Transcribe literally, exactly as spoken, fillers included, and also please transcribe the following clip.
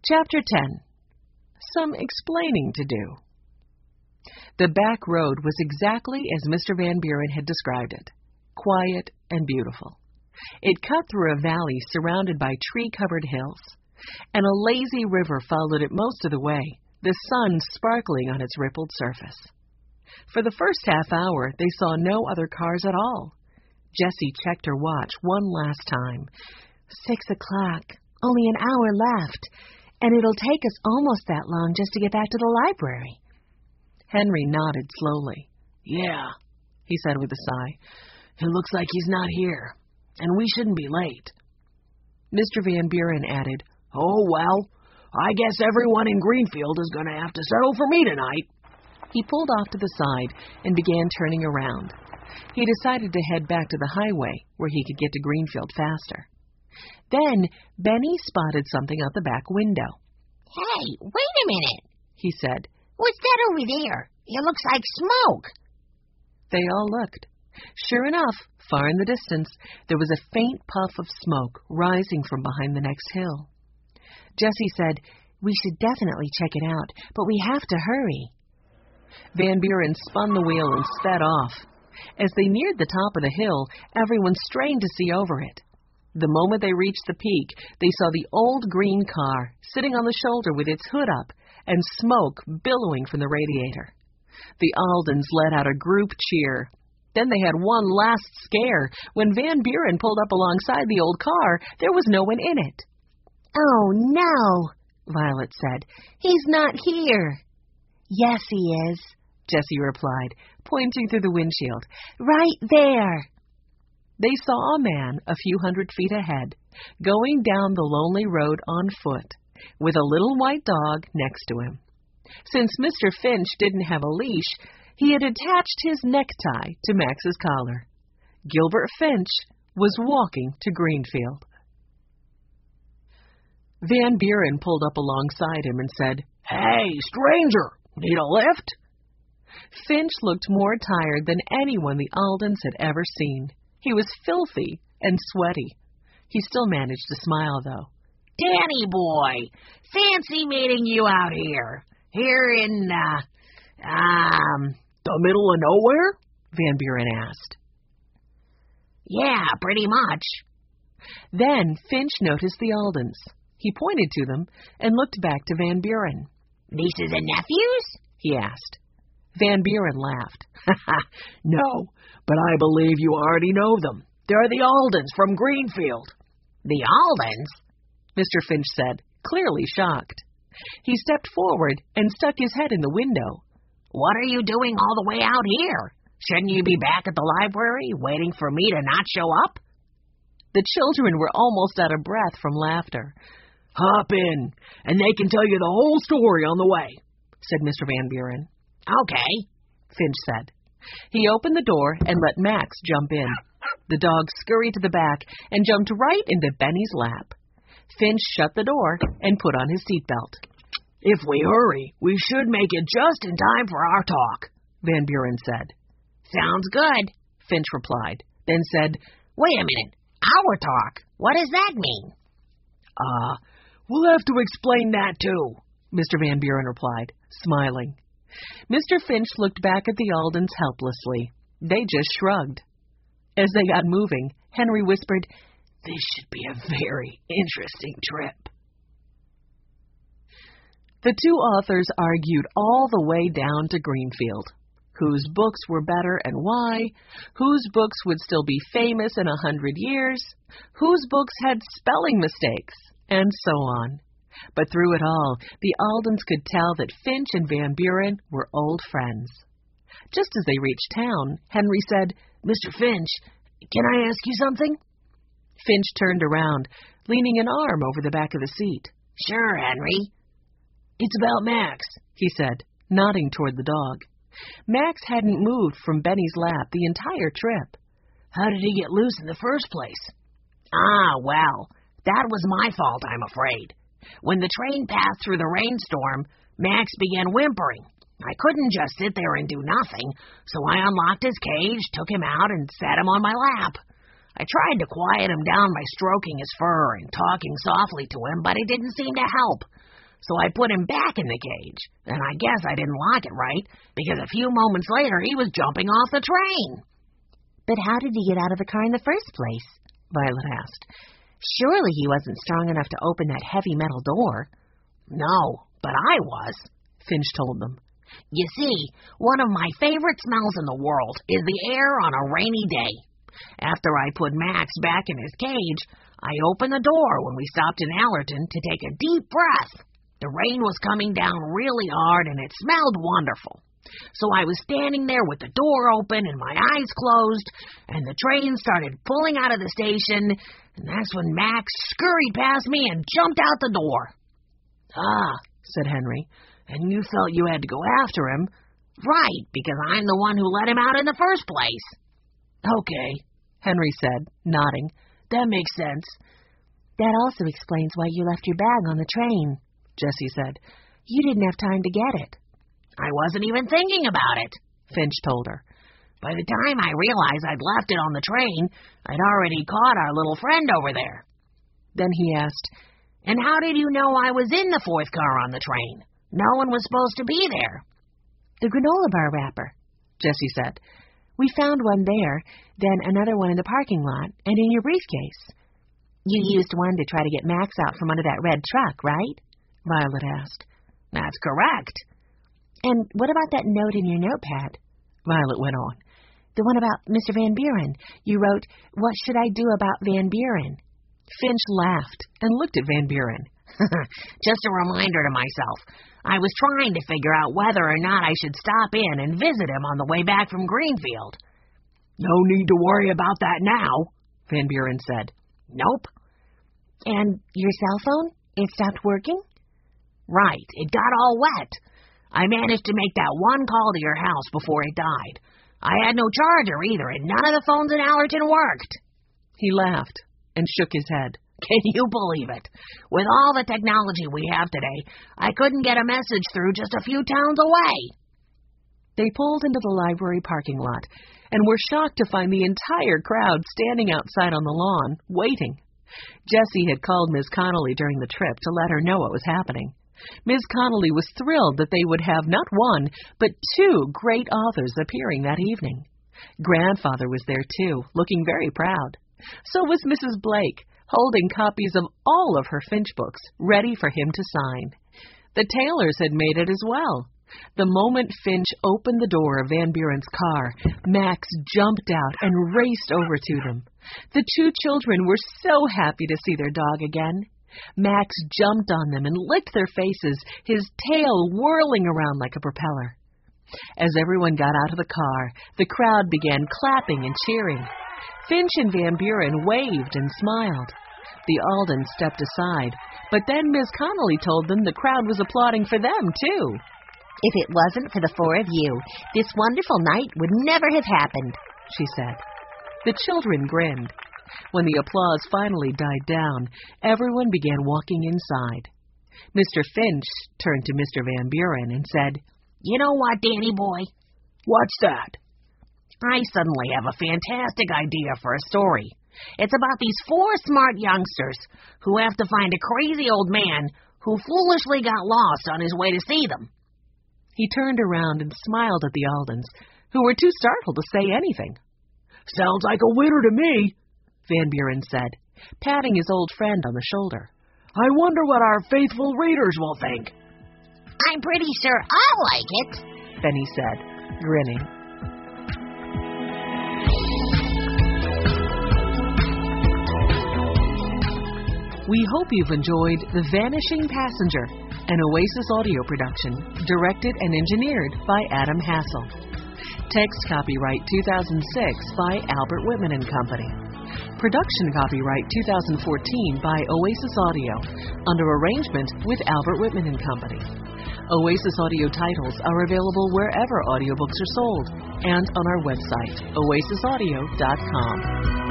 Chapter ten. Some Explaining to Do. The back road was exactly as Mister Van Buren had described it, quiet and beautiful. It cut through a valley surrounded by tree-covered hills, and a lazy river followed it most of the way, the sun sparkling on its rippled surface. For the first half hour, they saw no other cars at all. Jessie checked her watch one last time. Six o'clock. Only an hour left. And it'll take us almost that long just to get back to the library. Henry nodded slowly. Yeah, he said with a sigh. It looks like he's not here, and we shouldn't be late. Mister Van Buren added, Oh, well, I guess everyone in Greenfield is going to have to settle for me tonight. He pulled off to the side and began turning around. He decided to head back to the highway where he could get to Greenfield faster. Then Benny spotted something out the back window. Hey, wait a minute, he said. What's that over there? It looks like smoke. They all looked. Sure enough, far in the distance, there was a faint puff of smoke rising from behind the next hill. Jessie said, We should definitely check it out, but we have to hurry. Van Buren spun the wheel and sped off. As they neared the top of the hill, everyone strained to see over it. The moment they reached the peak, they saw the old green car sitting on the shoulder with its hood up and smoke billowing from the radiator. The Aldens let out a group cheer. Then they had one last scare. When Van Buren pulled up alongside the old car, there was no one in it. Oh, no, Violet said. He's not here. Yes, he is, Jessie replied, pointing through the windshield. Right there. They saw a man a few hundred feet ahead, going down the lonely road on foot, with a little white dog next to him. Since Mister Finch didn't have a leash, he had attached his necktie to Max's collar. Gilbert Finch was walking to Greenfield. Van Buren pulled up alongside him and said, Hey, stranger, need a lift? Finch looked more tired than anyone the Aldens had ever seen. He was filthy and sweaty. He still managed to smile, though. Danny boy, fancy meeting you out here. Here in, uh, um... the middle of nowhere? Van Buren asked. Yeah, pretty much. Then Finch noticed the Aldens. He pointed to them and looked back to Van Buren. Nieces and nephews? He asked. Van Buren laughed. No, but I believe you already know them. They're the Aldens from Greenfield. The Aldens? Mister Finch said, clearly shocked. He stepped forward and stuck his head in the window. What are you doing all the way out here? Shouldn't you be back at the library, waiting for me to not show up? The children were almost out of breath from laughter. Hop in, and they can tell you the whole story on the way, said Mister Van Buren. Okay, Finch said. He opened the door and let Max jump in. The dog scurried to the back and jumped right into Benny's lap. Finch shut the door and put on his seatbelt. If we hurry, we should make it just in time for our talk, Van Buren said. Sounds good, Finch replied, then said, Wait a minute, our talk? What does that mean? Uh, we'll have to explain that too, Mister Van Buren replied, smiling. Mister Finch looked back at the Aldens helplessly. They just shrugged. As they got moving, Henry whispered, This should be a very interesting trip. The two authors argued all the way down to Greenfield. Whose books were better and why? Whose books would still be famous in a hundred years? Whose books had spelling mistakes? And so on. But through it all, the Aldens could tell that Finch and Van Buren were old friends. Just as they reached town, Henry said, Mister Finch, can I ask you something? Finch turned around, leaning an arm over the back of the seat. Sure, Henry. It's about Max, he said, nodding toward the dog. Max hadn't moved from Benny's lap the entire trip. How did he get loose in the first place? Ah, well, that was my fault, I'm afraid. When the train passed through the rainstorm, Max began whimpering. I couldn't just sit there and do nothing, so I unlocked his cage, took him out, and sat him on my lap. I tried to quiet him down by stroking his fur and talking softly to him, but it didn't seem to help. So I put him back in the cage, and I guess I didn't lock it right, because a few moments later he was jumping off the train. But how did he get out of the car in the first place? Violet asked. Surely he wasn't strong enough to open that heavy metal door. No, but I was, Finch told them. You see, one of my favorite smells in the world is the air on a rainy day. After I put Max back in his cage, I opened the door when we stopped in Allerton to take a deep breath. The rain was coming down really hard, and it smelled wonderful. So I was standing there with the door open and my eyes closed, and the train started pulling out of the station, and that's when Max scurried past me and jumped out the door. Ah, said Henry, and you felt you had to go after him. Right, because I'm the one who let him out in the first place. Okay, Henry said, nodding. That makes sense. That also explains why you left your bag on the train, Jessie said. You didn't have time to get it. I wasn't even thinking about it, Finch told her. By the time I realized I'd left it on the train, I'd already caught our little friend over there. Then he asked, And how did you know I was in the fourth car on the train? No one was supposed to be there. The granola bar wrapper, Jessie said. We found one there, then another one in the parking lot, and in your briefcase. You used one to try to get Max out from under that red truck, right? Violet asked. That's correct. And what about that note in your notepad? Violet went on. The one about Mister Van Buren. You wrote, What should I do about Van Buren? Finch laughed and looked at Van Buren. Just a reminder to myself. I was trying to figure out whether or not I should stop in and visit him on the way back from Greenfield. No need to worry about that now, Van Buren said. Nope. And your cell phone? It stopped working? Right. It got all wet. I managed to make that one call to your house before it died. I had no charger either, and none of the phones in Allerton worked. He laughed and shook his head. Can you believe it? With all the technology we have today, I couldn't get a message through just a few towns away. They pulled into the library parking lot and were shocked to find the entire crowd standing outside on the lawn, waiting. Jessie had called Miss Connolly during the trip to let her know what was happening. Miss Connolly was thrilled that they would have not one, but two great authors appearing that evening. Grandfather was there, too, looking very proud. So was Missus Blake, holding copies of all of her Finch books, ready for him to sign. The Taylors had made it as well. The moment Finch opened the door of Van Buren's car, Max jumped out and raced over to them. The two children were so happy to see their dog again. Max jumped on them and licked their faces, his tail whirling around like a propeller. As everyone got out of the car, the crowd began clapping and cheering. Finch and Van Buren waved and smiled. The Aldens stepped aside, but then Miss Connolly told them the crowd was applauding for them, too. If it wasn't for the four of you, this wonderful night would never have happened, she said. The children grinned. When the applause finally died down, everyone began walking inside. Mister Finch turned to Mister Van Buren and said, You know what, Danny boy? What's that? I suddenly have a fantastic idea for a story. It's about these four smart youngsters who have to find a crazy old man who foolishly got lost on his way to see them. He turned around and smiled at the Aldens, who were too startled to say anything. Sounds like a winner to me, Van Buren said, patting his old friend on the shoulder. I wonder what our faithful readers will think. I'm pretty sure I'll like it, Benny said, grinning. We hope you've enjoyed The Vanishing Passenger, an Oasis audio production, directed and engineered by Adam Hassel. Text copyright two thousand six by Albert Whitman and Company. Production copyright two thousand fourteen by Oasis Audio, under arrangement with Albert Whitman and Company. Oasis audio titles are available wherever audiobooks are sold and on our website, oasis audio dot com.